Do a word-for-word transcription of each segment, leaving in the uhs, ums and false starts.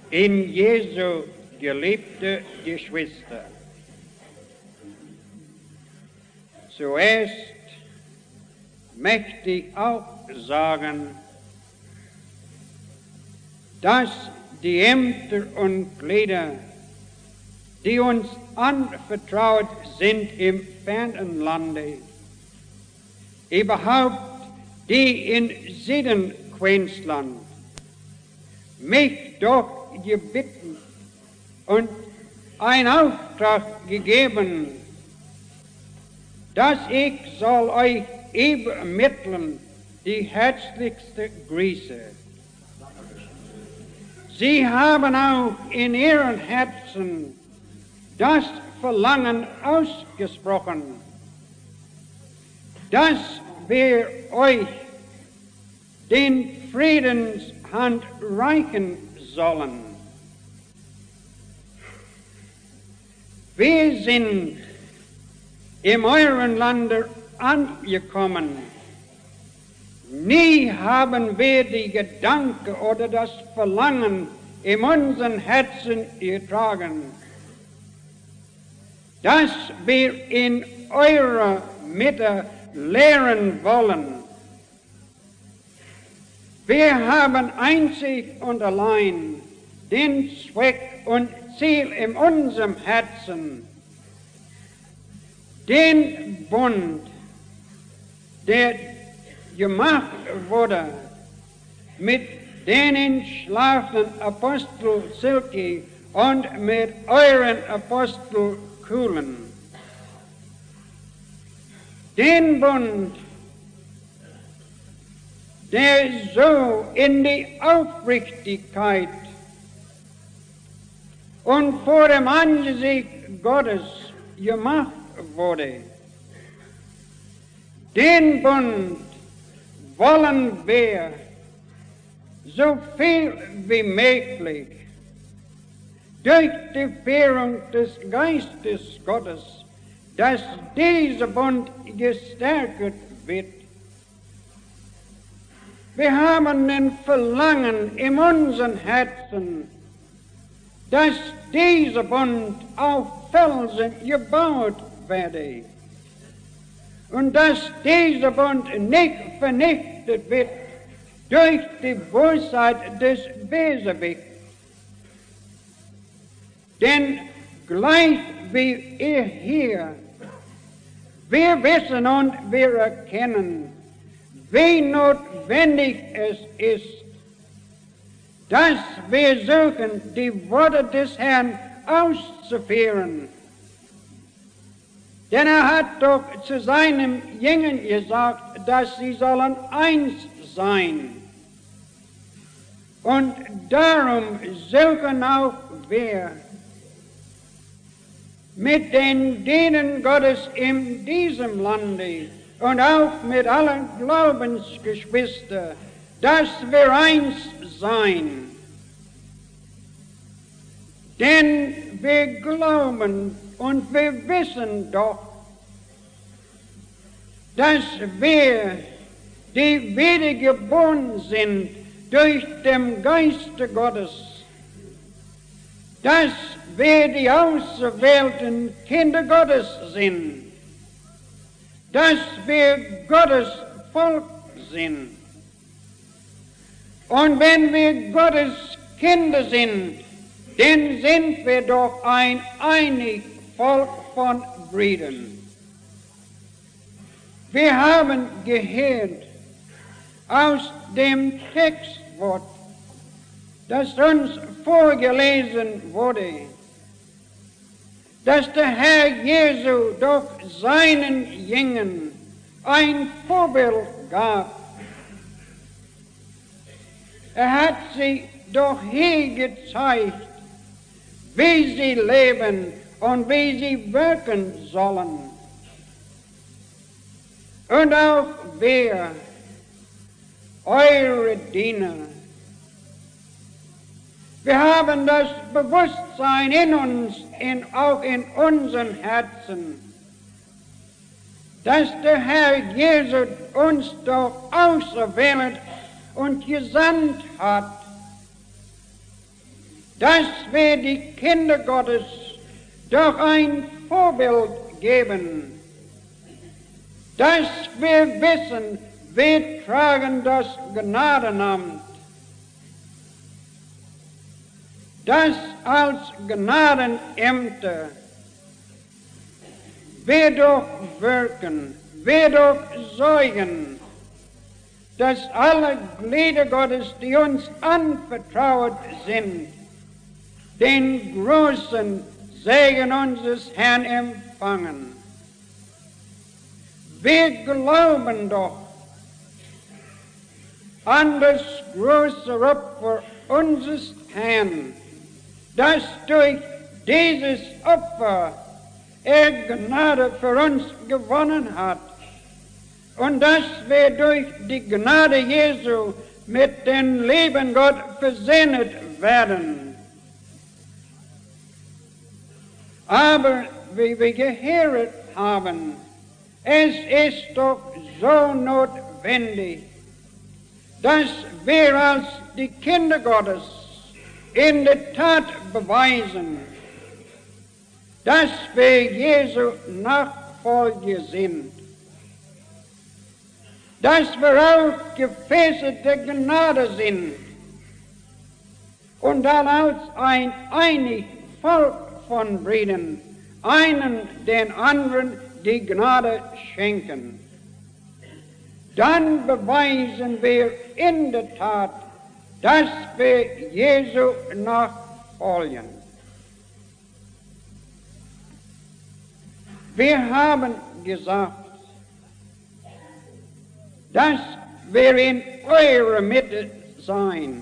in Jesu geliebte Geschwister. Zuerst möchte ich auch sagen, dass die Ämter und Glieder, die uns anvertraut sind im fernen Lande, überhaupt die in Süden-Queensland, mich doch gebeten und einen Auftrag gegeben, dass ich soll euch übermitteln die herzlichste Grüße. Sie haben auch in ihren Herzen das Verlangen ausgesprochen, dass wir euch den Friedenshand reichen sollen. Wir sind in euren Lande angekommen. Nie haben wir die Gedanken oder das Verlangen in unseren Herzen getragen, dass wir in eurer Mitte lehren wollen. Wir haben einzig und allein den Zweck und Ziel in unserem Herzen, den Bund, der gemacht wurde mit den entschlafenen Apostel Silke und mit euren Apostel Kuhlen. Den Bund, der so in die Aufrichtigkeit und vor dem Angesicht Gottes gemacht wurde. Den Bund wollen wir so viel wie möglich durch die Führung des Geistes Gottes, dass dieser Bund gestärkt wird. Wir haben ein Verlangen in unseren Herzen, dass dieser Bund auf Felsen gebaut werde und dass dieser Bund nicht vernichtet wird durch die Bosheit des Bösewichts. Denn gleich wie ihr hier, wir wissen und wir erkennen, wie notwendig es ist, dass wir suchen, die Worte des Herrn auszuführen. Denn er hat doch zu seinen Jüngern gesagt, dass sie sollen eins sein. Und darum suchen auch wir mit den Dienern Gottes in diesem Lande und auch mit allen Glaubensgeschwistern, dass wir eins sein. Denn wir glauben und wir wissen doch, dass wir, die wiedergeboren sind durch den Geist Gottes, dass wir die auserwählten Kinder Gottes sind, dass wir Gottes Volk sind. Und wenn wir Gottes Kinder sind, dann sind wir doch ein einig Volk von Brüdern. Wir haben gehört aus dem Textwort, das uns vorgelesen wurde, dass der Herr Jesu doch seinen Jüngern ein Vorbild gab. Er hat sie doch hier gezeigt, wie sie leben und wie sie wirken sollen. Und auch wir, eure Diener, wir haben das Bewusstsein in uns, in, auch in unseren Herzen, dass der Herr Jesus uns doch auserwählt und gesandt hat, dass wir die Kinder Gottes doch ein Vorbild geben, dass wir wissen, wir tragen das Gnadenamt, dass als Gnadenämter wir doch wirken, wir doch sorgen, dass alle Glieder Gottes, die uns anvertraut sind, den großen Segen unseres Herrn empfangen. Wir glauben doch an das große Opfer unseres Herrn, das durch dieses Opfer er Gnade für uns gewonnen hat und dass wir durch die Gnade Jesu mit dem lieben Gott versöhnt werden. Aber wie wir gehört haben, es ist doch so notwendig, dass wir als die Kinder Gottes in der Tat beweisen, dass wir Jesu Nachfolger sind, dass wir auch Gefäße der Gnade sind und dann als ein einig Volk von Brüdern einen den anderen die Gnade schenken. Dann beweisen wir in der Tat, dass wir Jesu nachfolgen. Wir haben gesagt, dass wir in eurer Mitte sein.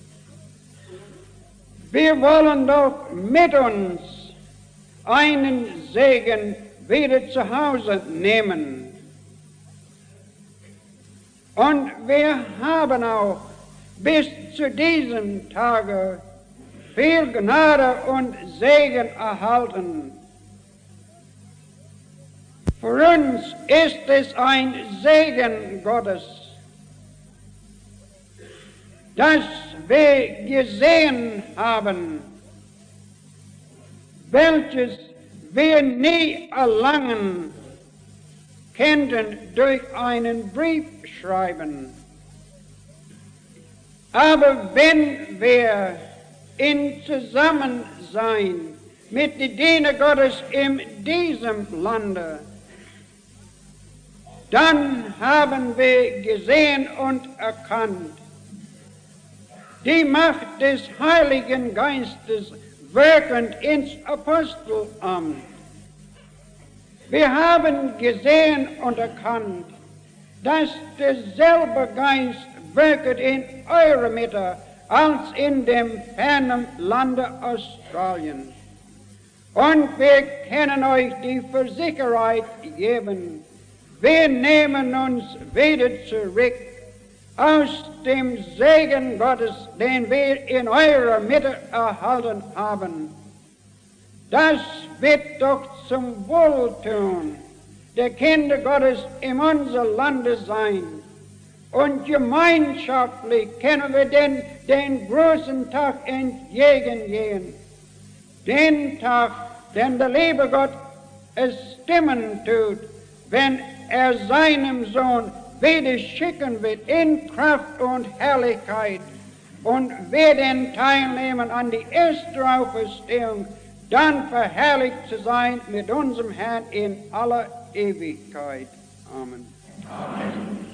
Wir wollen doch mit uns einen Segen wieder zu Hause nehmen. Und wir haben auch bis zu diesem Tage viel Gnade und Segen erhalten. Für uns ist es ein Segen Gottes, dass wir gesehen haben, welches wir nie erlangen könnten durch einen Brief schreiben. Aber wenn wir in Zusammensein mit den Dienern Gottes in diesem Lande, dann haben wir gesehen und erkannt die Macht des Heiligen Geistes wirkend ins Apostelamt. Wir haben gesehen und erkannt, dass derselbe Geist wirket in eurer Mitte als in dem fernen Lande Australien. Und wir können euch die Versicherheit geben, wir nehmen uns wieder zurück aus dem Segen Gottes, den wir in eurer Mitte erhalten haben. Das wird doch zum Wohltun der Kinder Gottes in unserem Lande sein. Und gemeinschaftlich können wir den, den großen Tag entgegengehen. Den Tag, den der liebe Gott es stimmen tut, wenn er seinem Sohn wieder schicken wird in Kraft und Herrlichkeit und wir den teilnehmen an die erste Auferstehung, dann verherrlicht zu sein mit unserem Herrn in aller Ewigkeit. Amen. Amen.